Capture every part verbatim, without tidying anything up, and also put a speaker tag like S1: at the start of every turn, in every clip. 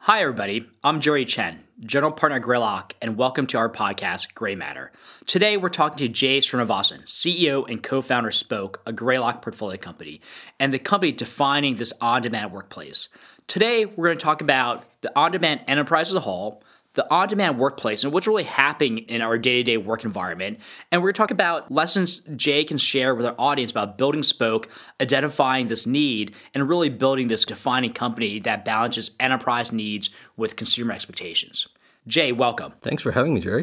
S1: Hi, everybody. I'm Jerry Chen, General Partner at Greylock, and welcome to our podcast, Grey Matter. Today, we're talking to Jay Srinivasan, C E O and co-founder of Spoke, a Greylock portfolio company, and the company defining this on-demand workplace. Today, we're going to talk about the on-demand enterprise as a whole, the on-demand workplace, and what's really happening in our day-to-day work environment. And we're going to talk about lessons Jay can share with our audience about building Spoke, identifying this need, and really building this defining company that balances enterprise needs with consumer expectations. Jay, welcome.
S2: Thanks for having me, Jerry.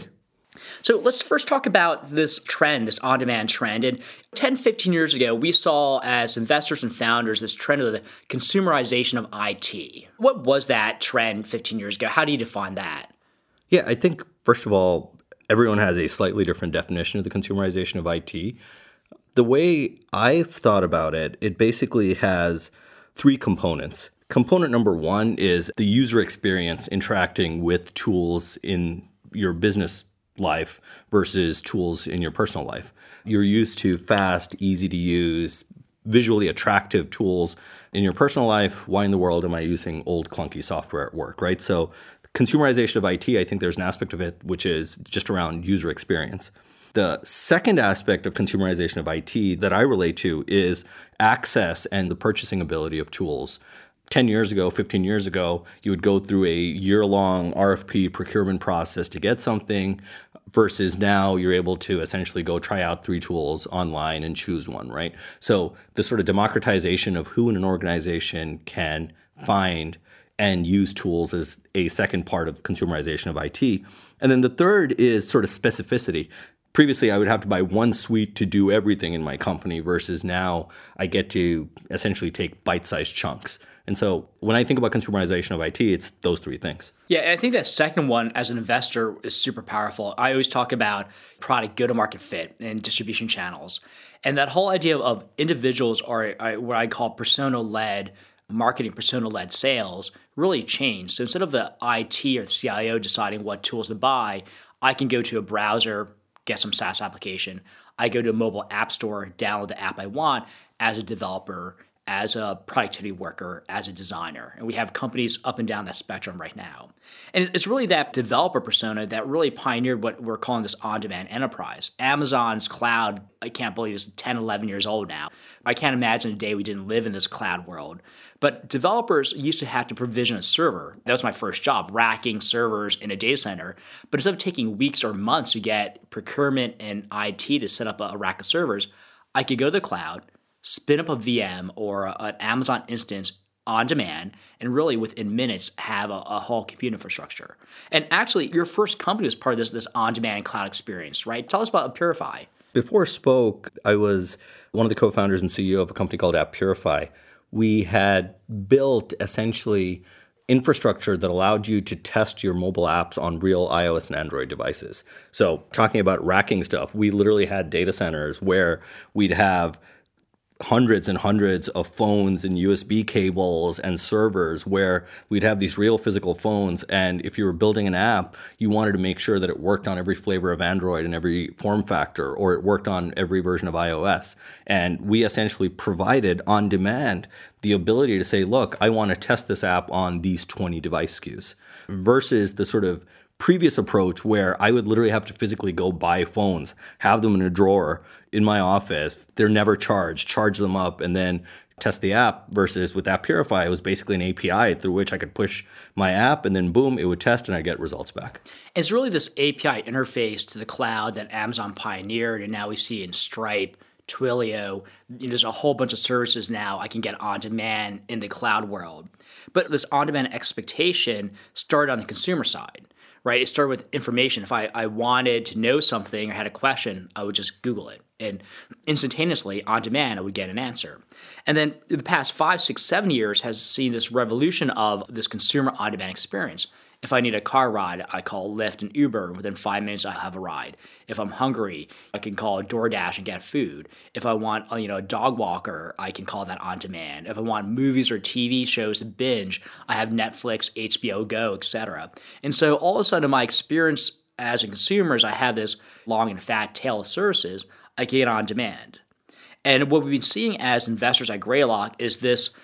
S1: So let's first talk about this trend, this on-demand trend. And ten, fifteen years ago, we saw as investors and founders this trend of the consumerization of I T. What was that trend fifteen years ago? How do you define that?
S2: Yeah, I think, first of all, everyone has a slightly different definition of the consumerization of I T. The way I've thought about it, it basically has three components. Component number one is the user experience interacting with tools in your business life versus tools in your personal life. You're used to fast, easy to use, visually attractive tools in your personal life. Why in the world am I using old clunky software at work, right? So consumerization of I T, I think there's an aspect of it which is just around user experience. The second aspect of consumerization of I T that I relate to is access and the purchasing ability of tools. ten years ago, fifteen years ago, you would go through a year-long R F P procurement process to get something versus now you're able to essentially go try out three tools online and choose one, right? So the sort of democratization of who in an organization can find and use tools is a second part of consumerization of I T. And then the third is sort of specificity. Previously, I would have to buy one suite to do everything in my company versus now I get to essentially take bite-sized chunks. And so when I think about consumerization of I T, it's those three things.
S1: Yeah, and I think that second one as an investor is super powerful. I always talk about product go-to-market fit and distribution channels. And that whole idea of individuals are what I call persona-led marketing, persona-led sales really changed. So instead of the I T or the C I O deciding what tools to buy, I can go to a browser, get some SaaS application. I go to a mobile app store, download the app I want as a developer, as a productivity worker, as a designer. And we have companies up and down that spectrum right now. And it's really that developer persona that really pioneered what we're calling this on-demand enterprise. Amazon's cloud, I can't believe it's ten, eleven years old now. I can't imagine a day we didn't live in this cloud world. But developers used to have to provision a server. That was my first job, racking servers in a data center. But instead of taking weeks or months to get procurement and I T to set up a rack of servers, I could go to the cloud, spin up a V M or an Amazon instance on demand, and really within minutes have a, a whole compute infrastructure. And actually, your first company was part of this, this on-demand cloud experience, right? Tell us about AppPurify.
S2: Before Spoke, I was one of the co-founders and C E O of a company called AppPurify. We had built essentially infrastructure that allowed you to test your mobile apps on real iOS and Android devices. So talking about racking stuff, we literally had data centers where we'd have hundreds and hundreds of phones and U S B cables and servers where we'd have these real physical phones. And if you were building an app, you wanted to make sure that it worked on every flavor of Android and every form factor, or it worked on every version of iOS. And we essentially provided on demand the ability to say, look, I want to test this app on these twenty device S K Us versus the sort of previous approach where I would literally have to physically go buy phones, have them in a drawer in my office. They're never charged, charge them up, and then test the app versus with AppPurify, it was basically an A P I through which I could push my app and then boom, it would test and I'd get results back.
S1: It's really this A P I interface to the cloud that Amazon pioneered, and now we see in Stripe, Twilio. There's a whole bunch of services now I can get on demand in the cloud world. But this on-demand expectation started on the consumer side. Right? It started with information. If I, I wanted to know something or had a question, I would just Google it. And instantaneously, on demand, I would get an answer. And then the past five, six, seven years has seen this revolution of this consumer on-demand experience. If I need a car ride, I call Lyft and Uber, and within five minutes, I'll have a ride. If I'm hungry, I can call DoorDash and get food. If I want a, you know, a dog walker, I can call that on demand. If I want movies or T V shows to binge, I have Netflix, H B O Go, et cetera. And so all of a sudden, my experience as a consumer is I have this long and fat tail of services I can get on demand. And what we've been seeing as investors at Greylock is this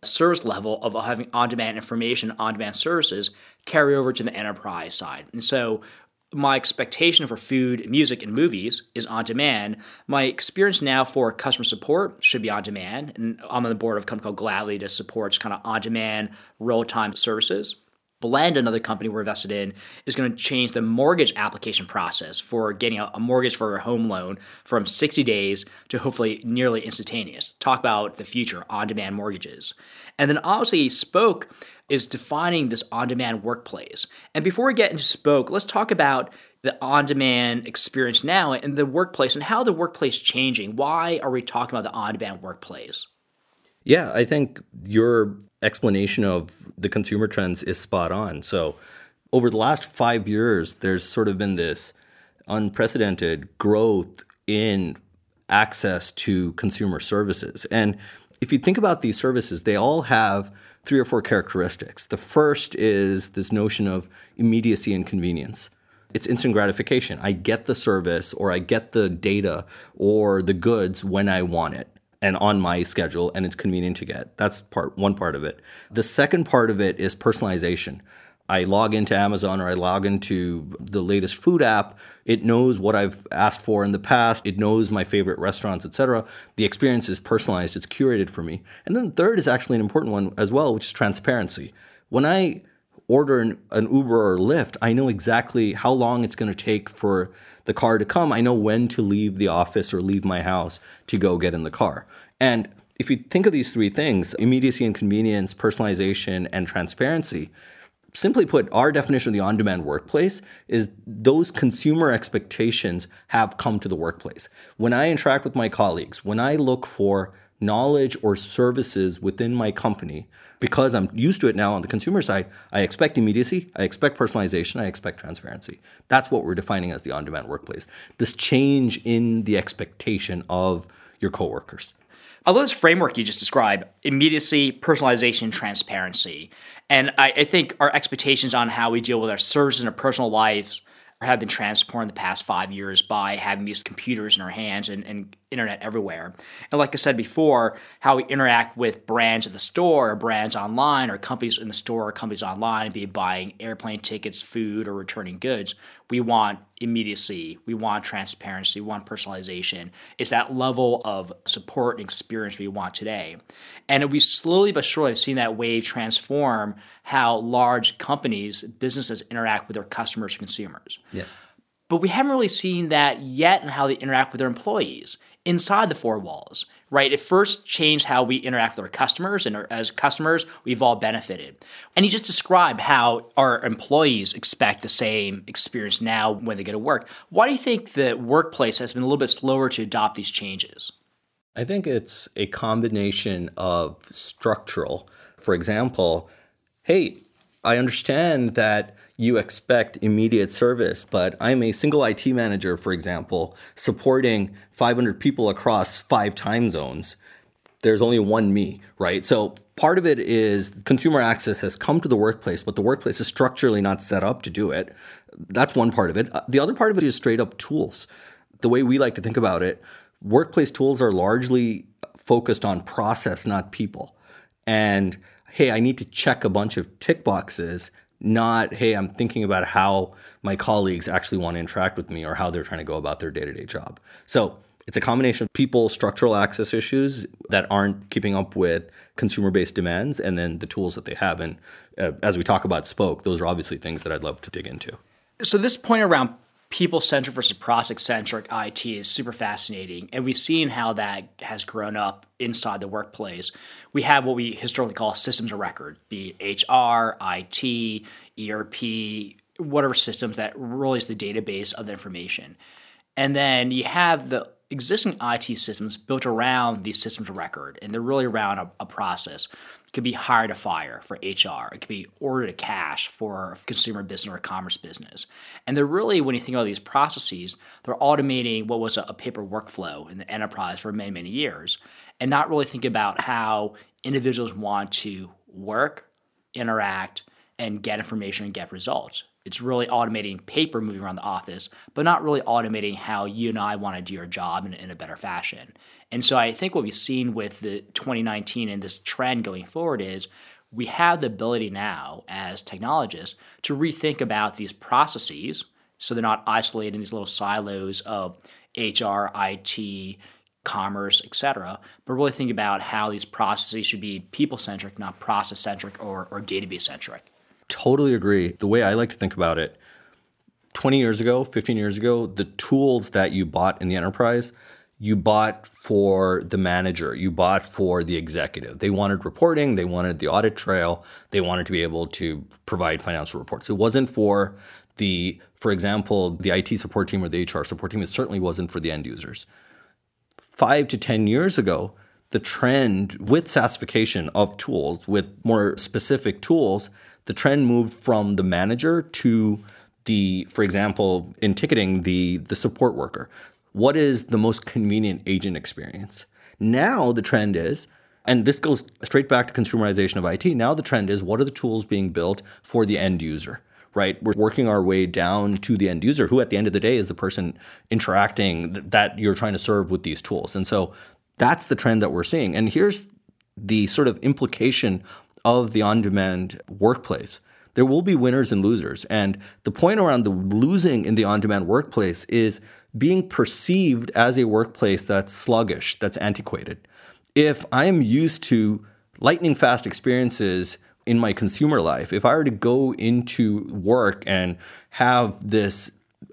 S1: service level of having on-demand information, on-demand services carry over to the enterprise side. And so my expectation for food, music, and movies is on demand. My experience now for customer support should be on demand. And I'm on the board of a company called Gladly to support kind of on-demand, real-time services. Blend, another company we're invested in, is going to change the mortgage application process for getting a, a mortgage for a home loan from sixty days to hopefully nearly instantaneous. Talk about the future, on-demand mortgages. And then obviously Spoke is defining this on-demand workplace. And before we get into Spoke, let's talk about the on-demand experience now and the workplace and how the workplace is changing. Why are we talking about the on-demand workplace?
S2: Yeah, I think your explanation of the consumer trends is spot on. So over the last five years, there's sort of been this unprecedented growth in access to consumer services. And if you think about these services, they all have three or four characteristics. The first is this notion of immediacy and convenience. It's instant gratification. I get the service or I get the data or the goods when I want it and on my schedule, and it's convenient to get. That's part one part of it. The second part of it is personalization. I log into Amazon or I log into the latest food app. It knows what I've asked for in the past. It knows my favorite restaurants, et cetera. The experience is personalized. It's curated for me. And then the third is actually an important one as well, which is transparency. When I order an, an Uber or Lyft, I know exactly how long it's going to take for the car to come. I know when to leave the office or leave my house to go get in the car. And if you think of these three things, immediacy and convenience, personalization, and transparency, simply put, our definition of the on-demand workplace is those consumer expectations have come to the workplace. When I interact with my colleagues, when I look for knowledge or services within my company, because I'm used to it now on the consumer side, I expect immediacy, I expect personalization, I expect transparency. That's what we're defining as the on-demand workplace. This change in the expectation of your coworkers.
S1: I love this framework you just described: immediacy, personalization, transparency. And I, I think our expectations on how we deal with our services in our personal lives have been transformed in the past five years by having these computers in our hands and, and internet everywhere. And like I said before, how we interact with brands at the store or brands online or companies in the store or companies online, be it buying airplane tickets, food, or returning goods. We want immediacy. We want transparency. We want personalization. It's that level of support and experience we want today. And we slowly but surely have seen that wave transform how large companies, businesses interact with their customers and consumers.
S2: Yes.
S1: But we haven't really seen that yet in how they interact with their employees inside the four walls, right? It first changed how we interact with our customers, and as customers, we've all benefited. And you just described how our employees expect the same experience now when they go to work. Why do you think the workplace has been a little bit slower to adopt these changes?
S2: I think it's a combination of structural. For example, hey, I understand that you expect immediate service, but I'm a single I T manager, for example, supporting five hundred people across five time zones. There's only one me, right? So part of it is consumer access has come to the workplace, but the workplace is structurally not set up to do it. That's one part of it. The other part of it is straight up tools. The way we like to think about it, workplace tools are largely focused on process, not people. And hey, I need to check a bunch of tick boxes, not, hey, I'm thinking about how my colleagues actually want to interact with me or how they're trying to go about their day-to-day job. So it's a combination of people, structural access issues that aren't keeping up with consumer-based demands, and then the tools that they have. And uh, as we talk about Spoke, those are obviously things that I'd love to dig into.
S1: So this point around people-centric versus process-centric I T is super fascinating, and we've seen how that has grown up inside the workplace. We have what we historically call systems of record, be it H R, I T, E R P, whatever systems that really is the database of the information. And then you have the existing I T systems built around these systems of record, and they're really around a, a process. It could be hire to fire for H R. It could be order to cash for a consumer business or a commerce business. And they're really, when you think about these processes, they're automating what was a, a paper workflow in the enterprise for many, many years, and not really think about how individuals want to work, interact, and get information and get results. It's really automating paper moving around the office, but not really automating how you and I want to do our job in, in a better fashion. And so I think what we've seen with the twenty nineteen and this trend going forward is we have the ability now as technologists to rethink about these processes so they're not isolated in these little silos of H R, I T, commerce, et cetera, but really think about how these processes should be people-centric, not process-centric or, or database-centric.
S2: Totally agree. The way I like to think about it, twenty years ago, fifteen years ago, the tools that you bought in the enterprise, you bought for the manager, you bought for the executive. They wanted reporting, they wanted the audit trail, they wanted to be able to provide financial reports. It wasn't for the, for example, the I T support team or the H R support team. It certainly wasn't for the end users. Five to ten years ago, the trend with SaaSification of tools, with more specific tools, the trend moved from the manager to the, for example, in ticketing, the, the support worker. What is the most convenient agent experience? Now the trend is, and this goes straight back to consumerization of I T, now the trend is what are the tools being built for the end user, right? We're working our way down to the end user, who at the end of the day is the person interacting that you're trying to serve with these tools. And so that's the trend that we're seeing. And here's the sort of implication of the on-demand workplace. There will be winners and losers. And the point around the losing in the on-demand workplace is being perceived as a workplace that's sluggish, that's antiquated. If I am used to lightning fast experiences in my consumer life, if I were to go into work and have this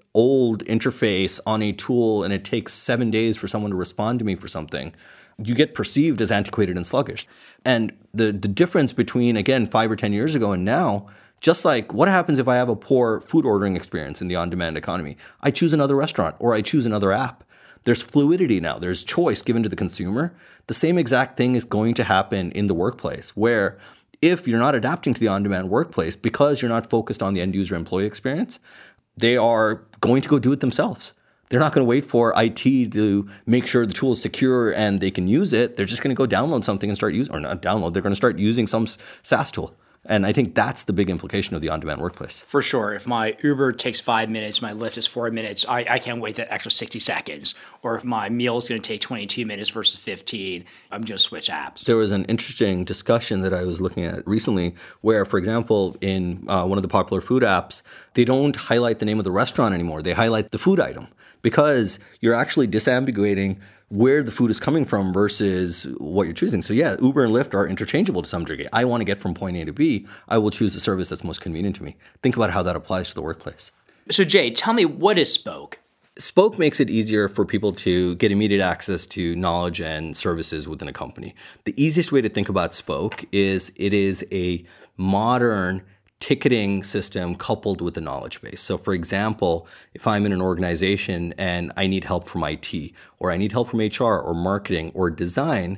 S2: old interface on a tool and it takes seven days for someone to respond to me for something, you get perceived as antiquated and sluggish. And the, the difference between, again, five or ten years ago and now, just like what happens if I have a poor food ordering experience in the on-demand economy? I choose another restaurant or I choose another app. There's fluidity now. There's choice given to the consumer. The same exact thing is going to happen in the workplace, where if you're not adapting to the on-demand workplace because you're not focused on the end-user employee experience, they are going to go do it themselves. They're not going to wait for I T to make sure the tool is secure and they can use it. They're just going to go download something and start using, or not download, they're going to start using some SaaS tool. And I think that's the big implication of the on-demand workplace.
S1: For sure. If my Uber takes five minutes, my Lyft is four minutes, I, I can't wait that extra sixty seconds. Or if my meal is going to take twenty-two minutes versus fifteen, I'm going to switch apps.
S2: There was an interesting discussion that I was looking at recently where, for example, in uh, one of the popular food apps, they don't highlight the name of the restaurant anymore. They highlight the food item because you're actually disambiguating where the food is coming from versus what you're choosing. So yeah, Uber and Lyft are interchangeable to some degree. I want to get from point A to B. I will choose the service that's most convenient to me. Think about how that applies to the workplace.
S1: So Jay, tell me, what is Spoke?
S2: Spoke makes it easier for people to get immediate access to knowledge and services within a company. The easiest way to think about Spoke is it is a modern ticketing system coupled with the knowledge base. So for example, if I'm in an organization and I need help from I T, or I need help from H R or marketing or design,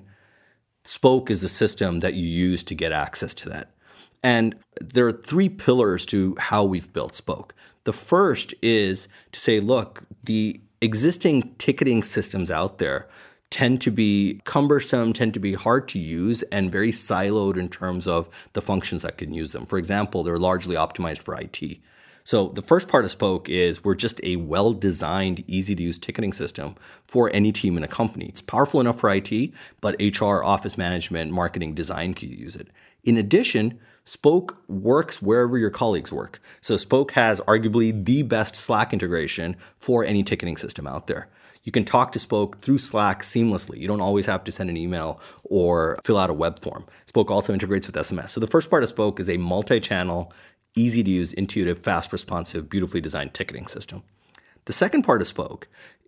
S2: Spoke is the system that you use to get access to that. And there are three pillars to how we've built Spoke. The first is to say, look, the existing ticketing systems out there tend to be cumbersome, tend to be hard to use, and very siloed in terms of the functions that can use them. For example, they're largely optimized for I T. So the first part of Spoke is we're just a well-designed, easy-to-use ticketing system for any team in a company. It's powerful enough for I T, but H R, office management, marketing, design can use it. In addition, Spoke works wherever your colleagues work. So Spoke has arguably the best Slack integration for any ticketing system out there. You can talk to Spoke through Slack seamlessly. You don't always have to send an email or fill out a web form. Spoke also integrates with S M S. So the first part of Spoke is a multi-channel, easy-to-use, intuitive, fast, responsive, beautifully designed ticketing system. The second part of Spoke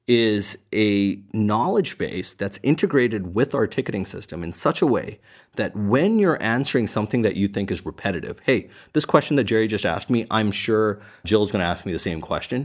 S2: is a knowledge base that's integrated with our ticketing system in such a way that when you're answering something that you think is repetitive, hey, this question that Jerry just asked me, I'm sure Jill's going to ask me the same question.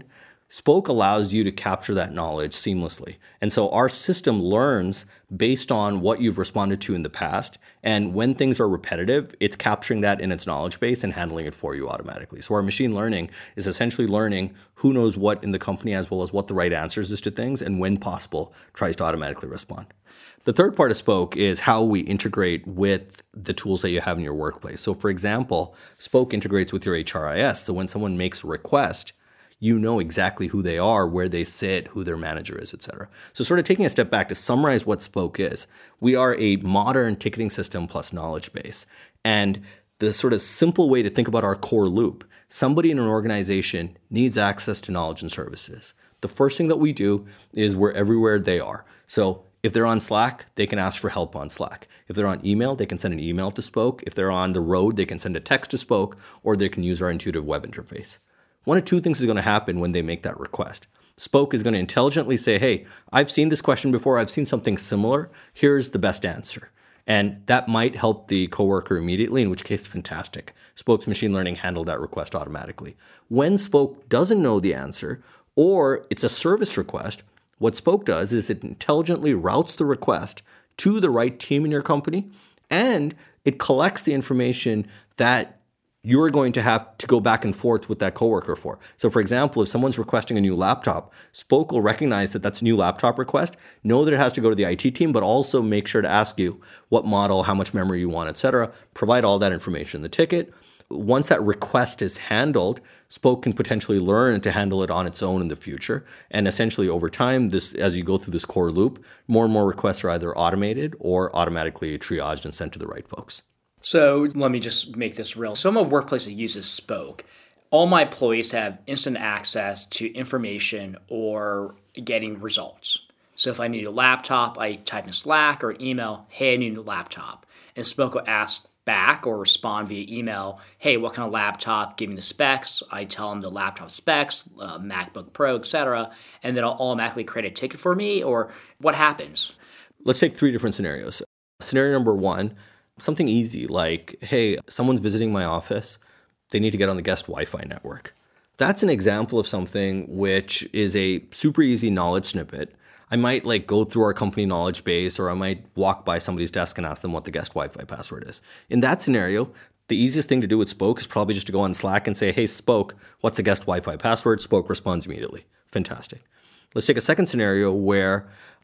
S2: Spoke allows you to capture that knowledge seamlessly. And so our system learns based on what you've responded to in the past. And when things are repetitive, it's capturing that in its knowledge base and handling it for you automatically. So our machine learning is essentially learning who knows what in the company as well as what the right answers is to things, and when possible, tries to automatically respond. The third part of Spoke is how we integrate with the tools that you have in your workplace. So for example, Spoke integrates with your H R I S. So when someone makes a request, you know exactly who they are, where they sit, who their manager is, et cetera. So sort of taking a step back to summarize what Spoke is, we are a modern ticketing system plus knowledge base. And the sort of simple way to think about our core loop, somebody in an organization needs access to knowledge and services. The first thing that we do is we're everywhere they are. So if they're on Slack, they can ask for help on Slack. If they're on email, they can send an email to Spoke. If they're on the road, they can send a text to Spoke, or they can use our intuitive web interface. One of two things is going to happen when they make that request. Spoke is going to intelligently say, hey, I've seen this question before. I've seen something similar. Here's the best answer. And that might help the coworker immediately, in which case, fantastic. Spoke's machine learning handled that request automatically. When Spoke doesn't know the answer, or it's a service request, what Spoke does is it intelligently routes the request to the right team in your company, and it collects the information that you're going to have to go back and forth with that coworker for. So for example, if someone's requesting a new laptop, Spoke will recognize that that's a new laptop request, know that it has to go to the I T team, but also make sure to ask you what model, how much memory you want, et cetera. Provide all that information in the ticket. Once that request is handled, Spoke can potentially learn to handle it on its own in the future. And essentially over time, this, as you go through this core loop, more and more requests are either automated or automatically triaged and sent to the right folks.
S1: So let me just make this real. So I'm a workplace that uses Spoke. All my employees have instant access to information or getting results. So if I need a laptop, I type in Slack or email, hey, I need a laptop. And Spoke will ask back or respond via email, hey, what kind of laptop? Give me the specs. I tell them the laptop specs, uh, MacBook Pro, et cetera. And then it'll automatically create a ticket for me, or what happens?
S2: Let's take three different scenarios. Scenario number one, something easy like, hey, someone's visiting my office. They need to get on the guest Wi-Fi network. That's an example of something which is a super easy knowledge snippet. I might like go through our company knowledge base, or I might walk by somebody's desk and ask them what the guest Wi-Fi password is. In that scenario, the easiest thing to do with Spoke is probably just to go on Slack and say, hey, Spoke, what's the guest Wi-Fi password? Spoke responds immediately. Fantastic. Let's take a second scenario where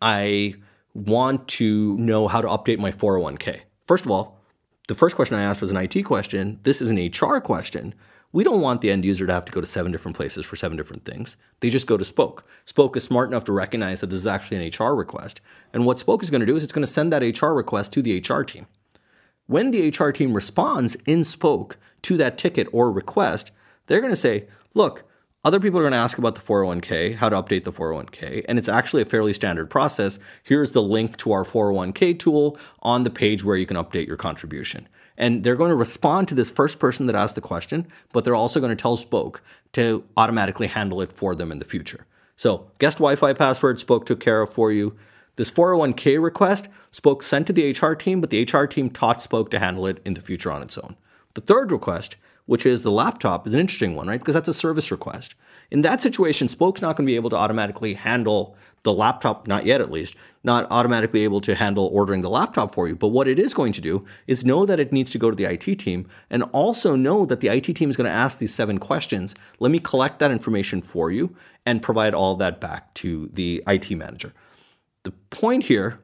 S2: I want to know how to update my four oh one k. First of all, the first question I asked was an I T question. This is an H R question. We don't want the end user to have to go to seven different places for seven different things. They just go to Spoke. Spoke is smart enough to recognize that this is actually an H R request. And what Spoke is going to do is it's going to send that H R request to the H R team. When the H R team responds in Spoke to that ticket or request, they're going to say, look, other people are going to ask about the four oh one k, how to update the four oh one k, and it's actually a fairly standard process. Here's the link to our four oh one k tool on the page where you can update your contribution. And they're going to respond to this first person that asked the question, but they're also going to tell Spoke to automatically handle it for them in the future. So guest Wi-Fi password, Spoke took care of for you. This four oh one k request, Spoke sent to the H R team, but the H R team taught Spoke to handle it in the future on its own. The third request, which is the laptop, is an interesting one, right? Because that's a service request. In that situation, Spoke's not going to be able to automatically handle the laptop, not yet at least, not automatically able to handle ordering the laptop for you. But what it is going to do is know that it needs to go to the I T team, and also know that the I T team is going to ask these seven questions. Let me collect that information for you and provide all that back to the I T manager. The point here,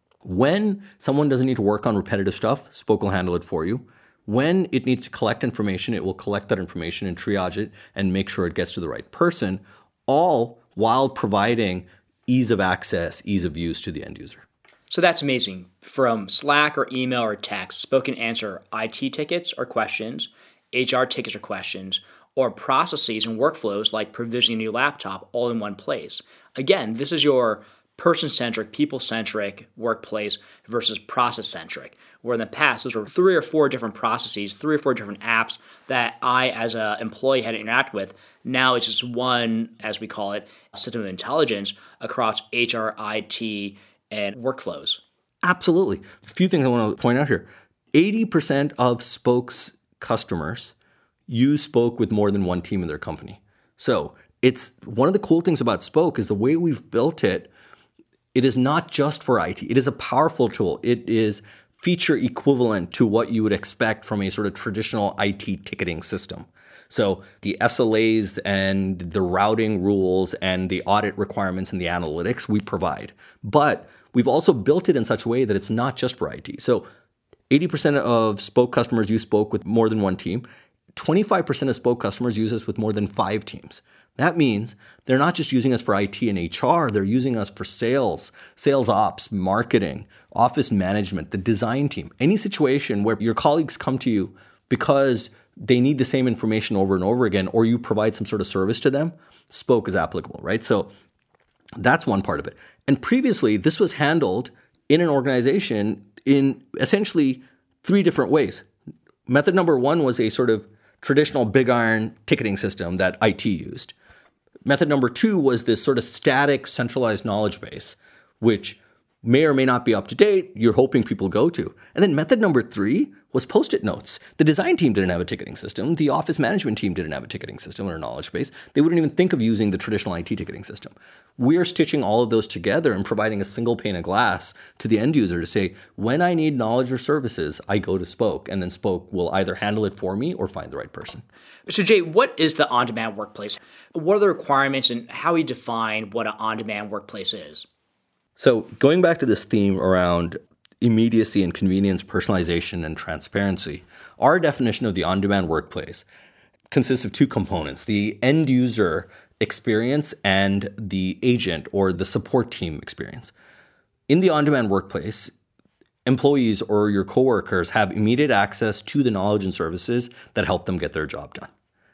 S2: when someone doesn't need to work on repetitive stuff, Spoke will handle it for you. When it needs to collect information, it will collect that information and triage it and make sure it gets to the right person, all while providing ease of access, ease of use to the end user.
S1: So that's amazing. From Slack or email or text, Spoke can answer I T tickets or questions, H R tickets or questions, or processes and workflows like provisioning a new laptop all in one place. Again, this is your person-centric, people-centric workplace versus process-centric, where in the past, those were three or four different processes, three or four different apps that I, as an employee, had to interact with. Now it's just one, as we call it, system of intelligence across H R, I T, and workflows.
S2: Absolutely. A few things I want to point out here. eighty percent of Spoke's customers use Spoke with more than one team in their company. So It's one of the cool things about Spoke is the way we've built it. It is not just for I T. It is a powerful tool. It is feature equivalent to what you would expect from a sort of traditional I T ticketing system. So the S L As and the routing rules and the audit requirements and the analytics we provide. But we've also built it in such a way that it's not just for I T. So eighty percent of Spoke customers use Spoke with more than one team. twenty-five percent of Spoke customers use us with more than five teams. That means they're not just using us for I T and H R, they're using us for sales, sales ops, marketing, office management, the design team. Any situation where your colleagues come to you because they need the same information over and over again, or you provide some sort of service to them, Spoke is applicable, right? So that's one part of it. And previously, this was handled in an organization in essentially three different ways. Method number one was a sort of traditional big iron ticketing system that I T used. Method number two was this sort of static centralized knowledge base, which may or may not be up to date, you're hoping people go to. And then method number three was Post-it notes. The design team didn't have a ticketing system. The office management team didn't have a ticketing system or a knowledge base. They wouldn't even think of using the traditional I T ticketing system. We're stitching all of those together and providing a single pane of glass to the end user to say, when I need knowledge or services, I go to Spoke, and then Spoke will either handle it for me or find the right person.
S1: So Jay, what is the on-demand workplace? What are the requirements and how we define what an on-demand workplace is?
S2: So going back to this theme around immediacy and convenience, personalization, and transparency, our definition of the on-demand workplace consists of two components, the end user experience and the agent or the support team experience. In the on-demand workplace, employees or your coworkers have immediate access to the knowledge and services that help them get their job done.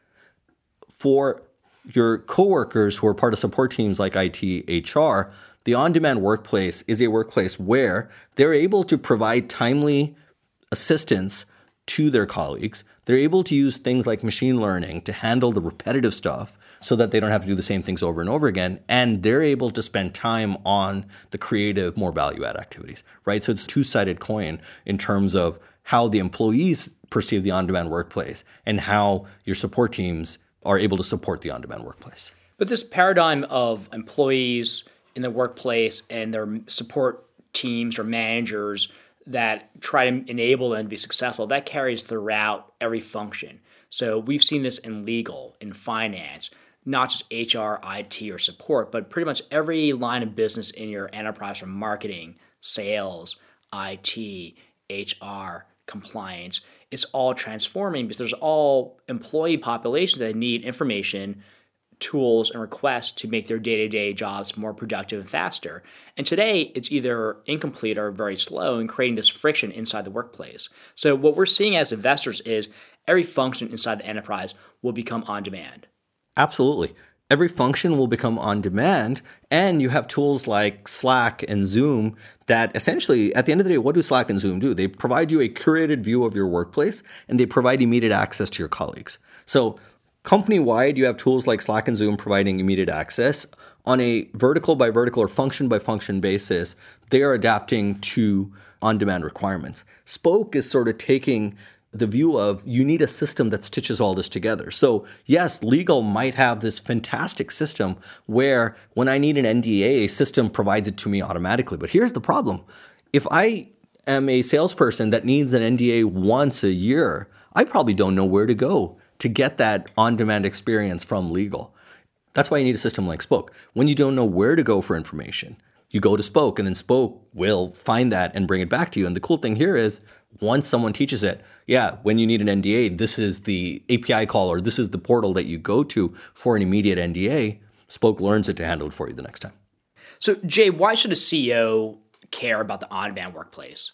S2: For your coworkers who are part of support teams like I T, H R, the on-demand workplace is a workplace where they're able to provide timely assistance to their colleagues. They're able to use things like machine learning to handle the repetitive stuff so that they don't have to do the same things over and over again. And they're able to spend time on the creative, more value-add activities, right? So it's a two-sided coin in terms of how the employees perceive the on-demand workplace and how your support teams are able to support the on-demand workplace.
S1: But this paradigm of employees in the workplace and their support teams or managers that try to enable them to be successful, that carries throughout every function. So we've seen this in legal, in finance, not just H R, I T, or support, but pretty much every line of business in your enterprise, from marketing, sales, I T, H R, compliance. It's all transforming because there's all employee populations that need information, tools, and requests to make their day-to-day jobs more productive and faster. And today, it's either incomplete or very slow and creating this friction inside the workplace. So what we're seeing as investors is every function inside the enterprise will become on demand.
S2: Absolutely. Every function will become on demand, and you have tools like Slack and Zoom that essentially, at the end of the day, what do Slack and Zoom do? They provide you a curated view of your workplace, and they provide immediate access to your colleagues. So company-wide, you have tools like Slack and Zoom providing immediate access. On a vertical by vertical or function by function basis, they are adapting to on-demand requirements. Spoke is sort of taking the view of you need a system that stitches all this together. So yes, legal might have this fantastic system where when I need an N D A, a system provides it to me automatically. But here's the problem. If I am a salesperson that needs an N D A once a year, I probably don't know where to go to get that on-demand experience from legal. That's why you need a system like Spoke. When you don't know where to go for information, you go to Spoke, and then Spoke will find that and bring it back to you. And the cool thing here is once someone teaches it, yeah, when you need an N D A, this is the A P I call or this is the portal that you go to for an immediate N D A. Spoke learns it to handle it for you the next time.
S1: So Jay, why should a C E O care about the on-demand workplace?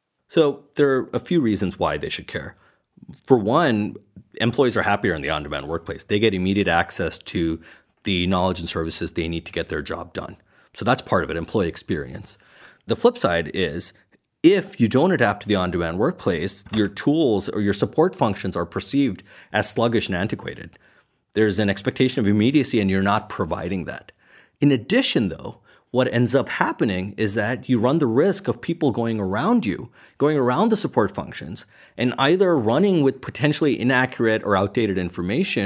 S2: So there are a few reasons why they should care. For one, employees are happier in the on-demand workplace. They get immediate access to the knowledge and services they need to get their job done. So that's part of it, employee experience. The flip side is if you don't adapt to the on-demand workplace, your tools or your support functions are perceived as sluggish and antiquated. There's an expectation of immediacy and you're not providing that. In addition, though, what ends up happening is that you run the risk of people going around you, going around the support functions, and either running with potentially inaccurate or outdated information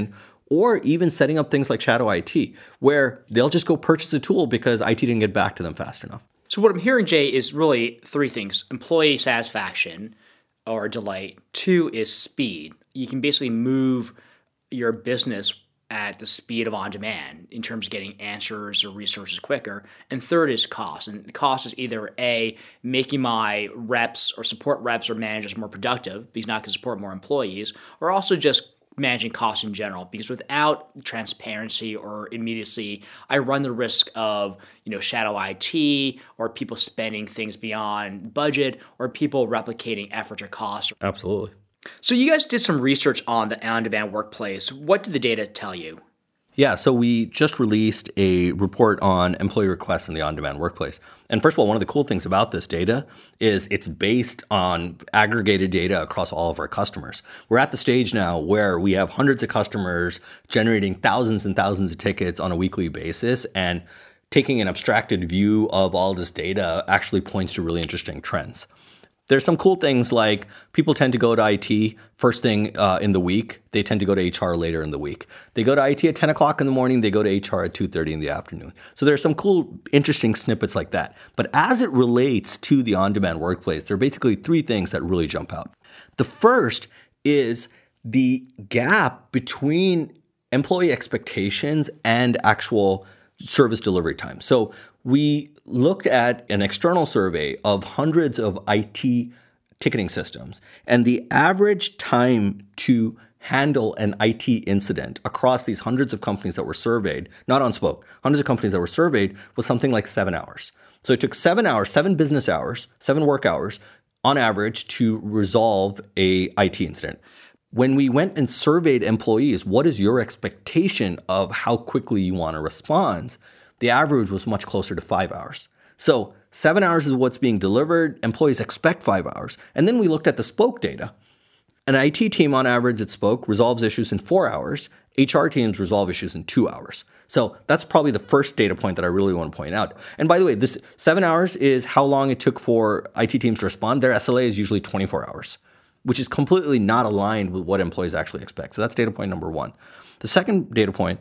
S2: or even setting up things like shadow I T, where they'll just go purchase a tool because I T didn't get back to them fast enough.
S1: So what I'm hearing, Jay, is really three things: employee satisfaction or delight. Two is speed. You can basically move your business at the speed of on-demand in terms of getting answers or resources quicker. And third is cost. And cost is either A, making my reps or support reps or managers more productive because not going to support more employees, or also just managing costs in general, because without transparency or immediacy, I run the risk of, you know, shadow I T or people spending things beyond budget or people replicating efforts or costs.
S2: Absolutely.
S1: So you guys did some research on the on-demand workplace. What did the data tell you?
S2: Yeah, so we just released a report on employee requests in the on-demand workplace. And first of all, one of the cool things about this data is it's based on aggregated data across all of our customers. We're at the stage now where we have hundreds of customers generating thousands and thousands of tickets on a weekly basis, and taking an abstracted view of all this data actually points to really interesting trends. There's some cool things like people tend to go to I T first thing uh, in the week. They tend to go to H R later in the week. They go to I T at ten o'clock in the morning. They go to H R at two thirty in the afternoon. So there's some cool, interesting snippets like that. But as it relates to the on-demand workplace, there are basically three things that really jump out. The first is the gap between employee expectations and actual service delivery time. So we looked at an external survey of hundreds of I T ticketing systems, and the average time to handle an I T incident across these hundreds of companies that were surveyed, not on Spoke, hundreds of companies that were surveyed, was something like seven hours. So it took seven hours, seven business hours, seven work hours on average to resolve a I T incident. When we went and surveyed employees, what is your expectation of how quickly you want to respond? The average was much closer to five hours. So seven hours is what's being delivered. Employees expect five hours. And then we looked at the Spoke data. An I T team on average at Spoke resolves issues in four hours. H R teams resolve issues in two hours. So that's probably the first data point that I really want to point out. And by the way, this seven hours is how long it took for I T teams to respond. Their S L A is usually twenty-four hours, which is completely not aligned with what employees actually expect. So that's data point number one. The second data point,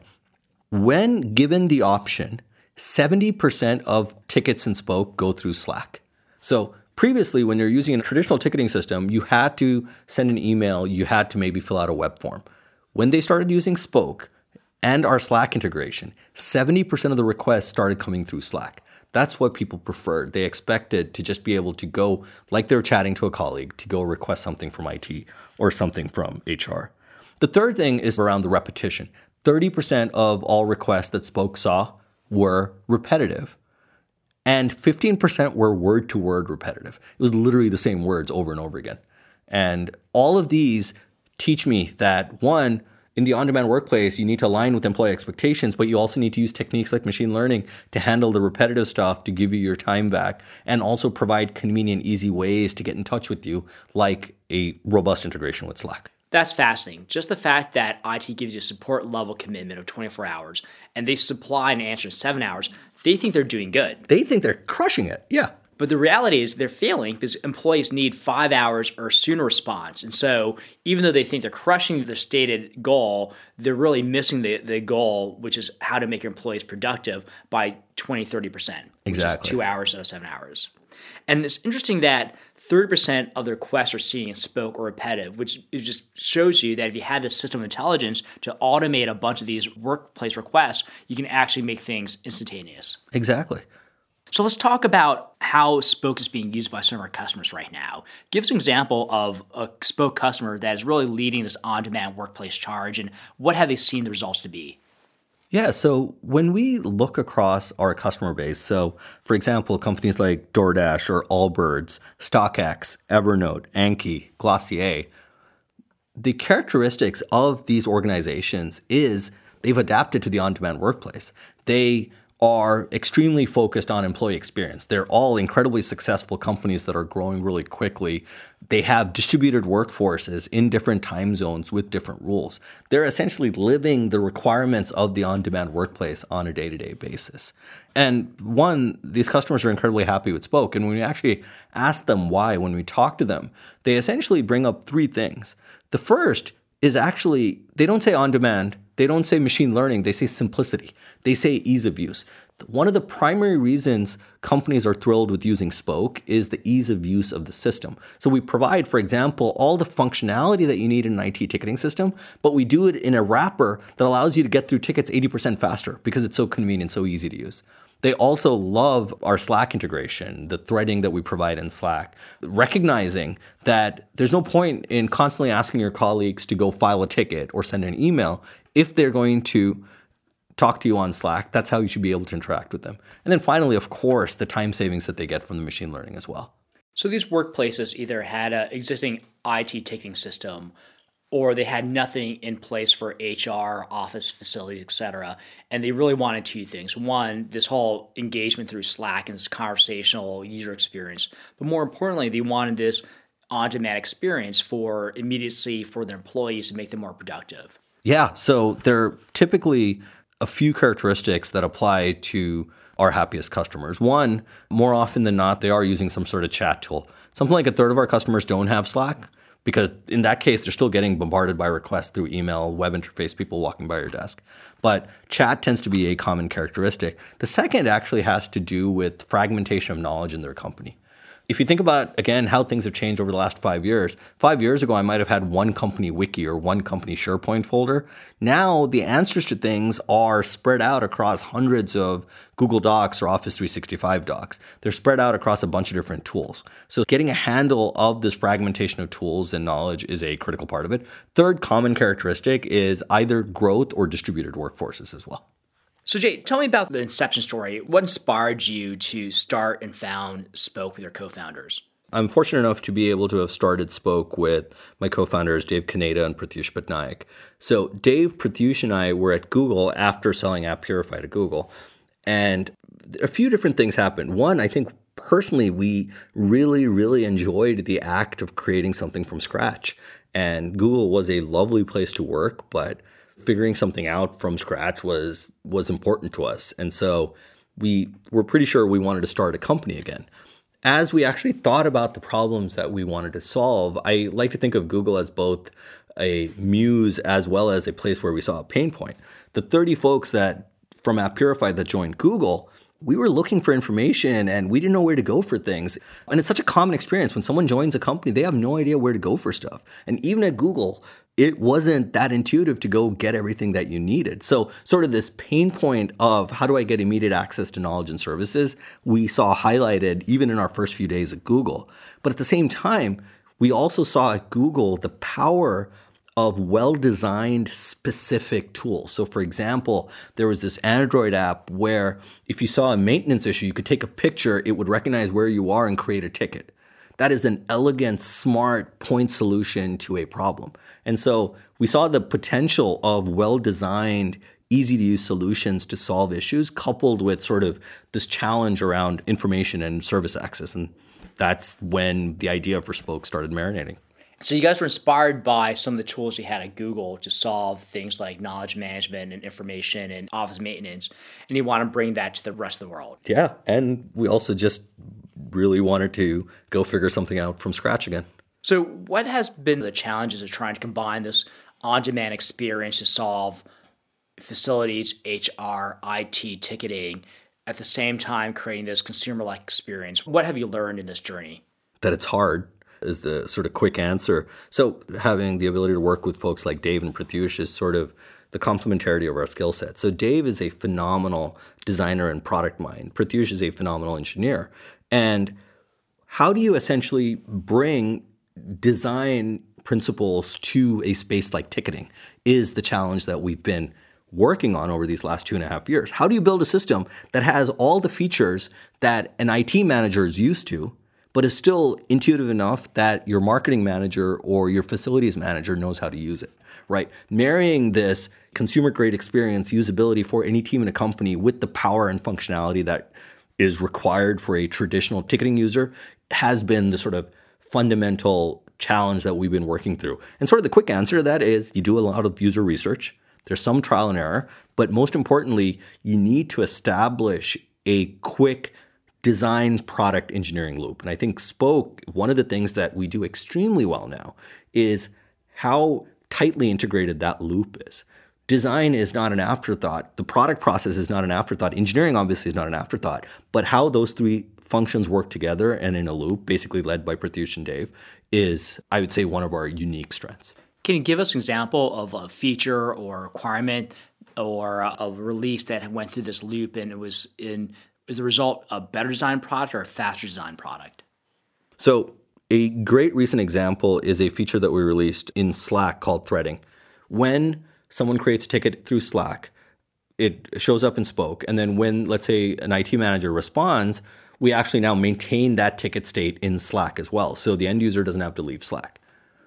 S2: when given the option, seventy percent of tickets in Spoke go through Slack. So previously, when you're using a traditional ticketing system, you had to send an email, you had to maybe fill out a web form. When they started using Spoke and our Slack integration, seventy percent of the requests started coming through Slack. That's what people preferred. They expected to just be able to go, like they're chatting to a colleague, to go request something from I T or something from H R. The third thing is around the repetition. thirty percent of all requests that Spoke saw were repetitive, and fifteen percent were word-to-word repetitive. It was literally the same words over and over again. And all of these teach me that, one, in the on-demand workplace, you need to align with employee expectations, but you also need to use techniques like machine learning to handle the repetitive stuff to give you your time back, and also provide convenient, easy ways to get in touch with you, like a robust integration with Slack.
S1: That's fascinating. Just the fact that I T gives you a support level commitment of twenty-four hours and they supply an answer in seven hours, they think they're doing good.
S2: They think they're crushing it. Yeah.
S1: But the reality is they're failing because employees need five hours or sooner response. And so even though they think they're crushing their stated goal, they're really missing the, the goal, which is how to make your employees productive by twenty, thirty percent.
S2: Exactly.
S1: Which is two hours out of seven hours. And it's interesting that thirty percent of the requests are seeing Spoke or repetitive, which it just shows you that if you had this system of intelligence to automate a bunch of these workplace requests, you can actually make things instantaneous.
S2: Exactly.
S1: So let's talk about how Spoke is being used by some of our customers right now. Give us an example of a Spoke customer that is really leading this on-demand workplace charge, and what have they seen the results to be?
S2: Yeah, so when we look across our customer base, so for example, companies like DoorDash or Allbirds, StockX, Evernote, Anki, Glossier, the characteristics of these organizations is they've adapted to the on-demand workplace. They are extremely focused on employee experience. They're all incredibly successful companies that are growing really quickly. They have distributed workforces in different time zones with different rules. They're essentially living the requirements of the on-demand workplace on a day-to-day basis. And one, these customers are incredibly happy with Spoke. And when we actually ask them why, when we talk to them, they essentially bring up three things. The first is actually, they don't say on demand, they don't say machine learning, they say simplicity, they say ease of use. One of the primary reasons companies are thrilled with using Spoke is the ease of use of the system. So we provide, for example, all the functionality that you need in an I T ticketing system, but we do it in a wrapper that allows you to get through tickets eighty percent faster because it's so convenient, so easy to use. They also love our Slack integration, the threading that we provide in Slack, recognizing that there's no point in constantly asking your colleagues to go file a ticket or send an email if they're going to talk to you on Slack. That's how you should be able to interact with them. And then finally, of course, the time savings that they get from the machine learning as well.
S1: So these workplaces either had an existing I T ticketing system or they had nothing in place for H R, office facilities, et cetera. And they really wanted two things. One, this whole engagement through Slack and this conversational user experience. But more importantly, they wanted this on-demand experience for immediacy for their employees to make them more productive.
S2: Yeah, so there are typically a few characteristics that apply to our happiest customers. One, more often than not, they are using some sort of chat tool. Something like a third of our customers don't have Slack, because in that case, they're still getting bombarded by requests through email, web interface, people walking by your desk. But chat tends to be a common characteristic. The second actually has to do with fragmentation of knowledge in their company. If you think about, again, how things have changed over the last five years, five years ago, I might have had one company wiki or one company SharePoint folder. Now, the answers to things are spread out across hundreds of Google Docs or Office three sixty-five docs. They're spread out across a bunch of different tools. So getting a handle of this fragmentation of tools and knowledge is a critical part of it. Third common characteristic is either growth or distributed workforces as well.
S1: So Jay, tell me about the inception story. What inspired you to start and found Spoke with your co-founders?
S2: I'm fortunate enough to be able to have started Spoke with my co-founders, Dave Kaneda and Pratyush Patnaik. So Dave, Pratyush, and I were at Google after selling AppPurify to Google. And a few different things happened. One, I think personally, we really, really enjoyed the act of creating something from scratch. And Google was a lovely place to work, but figuring something out from scratch was was important to us. And so we were pretty sure we wanted to start a company again. As we actually thought about the problems that we wanted to solve, I like to think of Google as both a muse as well as a place where we saw a pain point. The thirty folks that from AppPurify that joined Google, we were looking for information and we didn't know where to go for things. And it's such a common experience. When someone joins a company, they have no idea where to go for stuff. And even at Google, it wasn't that intuitive to go get everything that you needed. So sort of this pain point of how do I get immediate access to knowledge and services, we saw highlighted even in our first few days at Google. But at the same time, we also saw at Google the power of well-designed specific tools. So for example, there was this Android app where if you saw a maintenance issue, you could take a picture, it would recognize where you are and create a ticket. That is an elegant, smart point solution to a problem. And so we saw the potential of well-designed, easy-to-use solutions to solve issues coupled with sort of this challenge around information and service access. And that's when the idea for Spoke started marinating.
S1: So you guys were inspired by some of the tools you had at Google to solve things like knowledge management and information and office maintenance, and you want to bring that to the rest of the world.
S2: Yeah, and we also just really wanted to go figure something out from scratch again.
S1: So what has been the challenges of trying to combine this on-demand experience to solve facilities, H R, I T, ticketing, at the same time creating this consumer-like experience? What have you learned in this journey?
S2: That it's hard is the sort of quick answer. So having the ability to work with folks like Dave and Pratyush is sort of the complementarity of our skill set. So Dave is a phenomenal designer and product mind. Pratyush is a phenomenal engineer. And how do you essentially bring design principles to a space like ticketing is the challenge that we've been working on over these last two and a half years. How do you build a system that has all the features that an I T manager is used to, but is still intuitive enough that your marketing manager or your facilities manager knows how to use it, right? Marrying this consumer-grade experience, usability for any team in a company with the power and functionality that is required for a traditional ticketing user has been the sort of fundamental challenge that we've been working through. And sort of the quick answer to that is you do a lot of user research. There's some trial and error, but most importantly, you need to establish a quick design product engineering loop. And I think Spoke, one of the things that we do extremely well now is how tightly integrated that loop is. Design is not an afterthought. The product process is not an afterthought. Engineering obviously is not an afterthought. But how those three functions work together and in a loop, basically led by Pratyush and Dave, is, I would say, one of our unique strengths.
S1: Can you give us an example of a feature or requirement or a release that went through this loop and it was in is the result a better design product or a faster design product?
S2: So a great recent example is a feature that we released in Slack called threading. When someone creates a ticket through Slack, it shows up in Spoke. And then when, let's say, an I T manager responds, we actually now maintain that ticket state in Slack as well. So the end user doesn't have to leave Slack.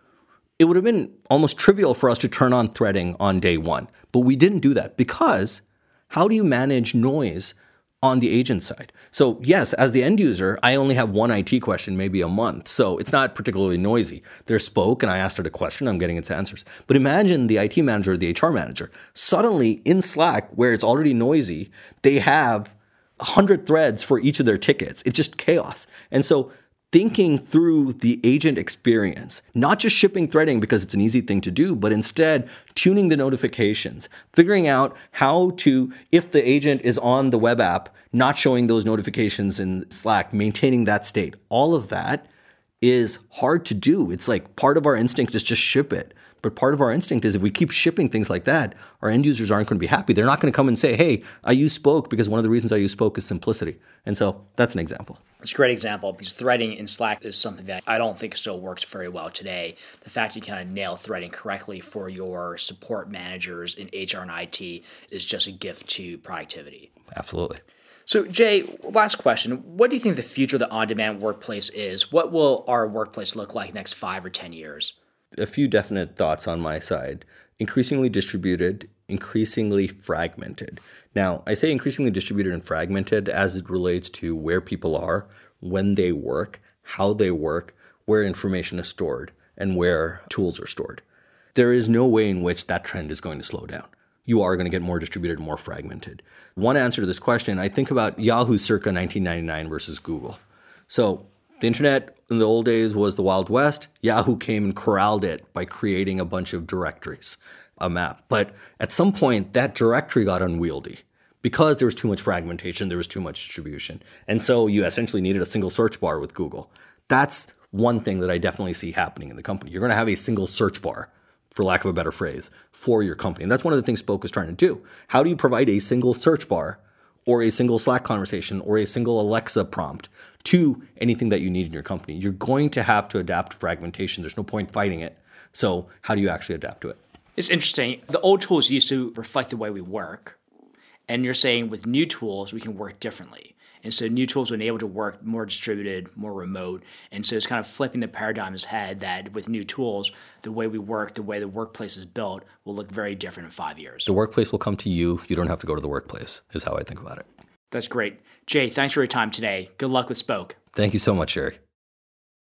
S2: It would have been almost trivial for us to turn on threading on day one. But we didn't do that because how do you manage noise on the agent side? So yes, as the end user, I only have one I T question, maybe a month. So it's not particularly noisy. There's Spoke and I asked it a question, I'm getting its answers. But imagine the I T manager or the H R manager. Suddenly in Slack, where it's already noisy, they have one hundred threads for each of their tickets. It's just chaos. And so thinking through the agent experience, not just shipping threading because it's an easy thing to do, but instead tuning the notifications, figuring out how to, if the agent is on the web app, not showing those notifications in Slack, maintaining that state. All of that is hard to do. It's like part of our instinct is just ship it. But part of our instinct is if we keep shipping things like that, our end users aren't going to be happy. They're not going to come and say, hey, I use Spoke because one of the reasons I use Spoke is simplicity. And so that's an example.
S1: It's a great example because threading in Slack is something that I don't think still works very well today. The fact you kind of nail threading correctly for your support managers in H R and I T is just a gift to productivity.
S2: Absolutely.
S1: So Jay, last question. What do you think the future of the on-demand workplace is? What will our workplace look like next five or ten years?
S2: A few definite thoughts on my side. Increasingly distributed, increasingly fragmented. Now, I say increasingly distributed and fragmented as it relates to where people are, when they work, how they work, where information is stored, and where tools are stored. There is no way in which that trend is going to slow down. You are going to get more distributed and more fragmented. One answer to this question, I think about Yahoo circa nineteen ninety-nine versus Google. So the internet in the old days was the Wild West. Yahoo came and corralled it by creating a bunch of directories, a map. But at some point, that directory got unwieldy because there was too much fragmentation, there was too much distribution. And so you essentially needed a single search bar with Google. That's one thing that I definitely see happening in the company. You're going to have a single search bar, for lack of a better phrase, for your company. And that's one of the things Spoke is trying to do. How do you provide a single search bar or a single Slack conversation or a single Alexa prompt to anything that you need in your company? You're going to have to adapt to fragmentation. There's no point fighting it. So how do you actually adapt to it?
S1: It's interesting. The old tools used to reflect the way we work. And you're saying with new tools, we can work differently. And so new tools will enable to work more distributed, more remote. And so it's kind of flipping the paradigm's head that with new tools, the way we work, the way the workplace is built will look very different in five years.
S2: The workplace will come to you. You don't have to go to the workplace, is how I think about it.
S1: That's great. Jay, thanks for your time today. Good luck with Spoke.
S2: Thank you so much, Sherry.